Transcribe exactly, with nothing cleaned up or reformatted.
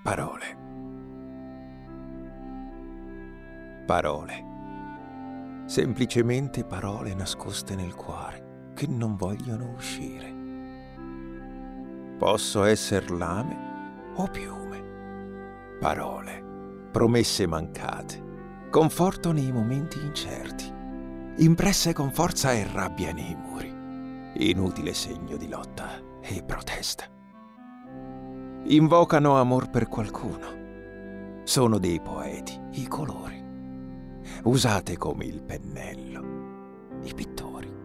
Parole. Parole. Semplicemente parole nascoste nel cuore che non vogliono uscire. Posso esser lame o piume. Parole. Promesse mancate. Conforto nei momenti incerti. Impresse con forza e rabbia nei muri. Inutile segno di lotta e protesta. Invocano amor per qualcuno. Sono dei poeti i colori. Usate come il pennello i pittori.